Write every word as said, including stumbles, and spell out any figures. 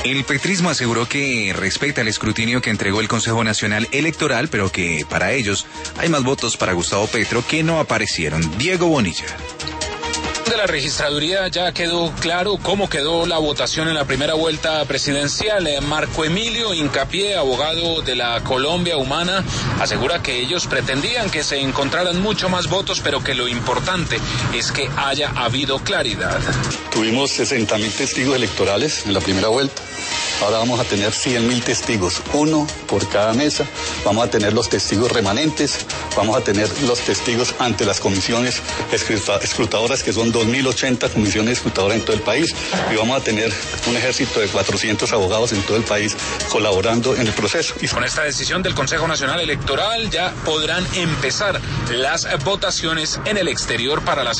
El petrismo aseguró que respeta el escrutinio que entregó el Consejo Nacional Electoral, pero que para ellos hay más votos para Gustavo Petro que no aparecieron. Diego Bonilla. De la registraduría ya quedó claro cómo quedó la votación en la primera vuelta presidencial. Marco Emilio Hincapié, abogado de la Colombia Humana, asegura que ellos pretendían que se encontraran mucho más votos, pero que lo importante es que haya habido claridad. Tuvimos sesenta mil testigos electorales en la primera vuelta. Ahora vamos a tener cien mil testigos, uno por cada mesa. Vamos a tener los testigos remanentes, vamos a tener los testigos ante las comisiones escrutadoras, que son dos mil ochenta comisiones escrutadoras en todo el país, y vamos a tener un ejército de cuatrocientos abogados en todo el país colaborando en el proceso. Y con esta decisión del Consejo Nacional Electoral ya podrán empezar las votaciones en el exterior para las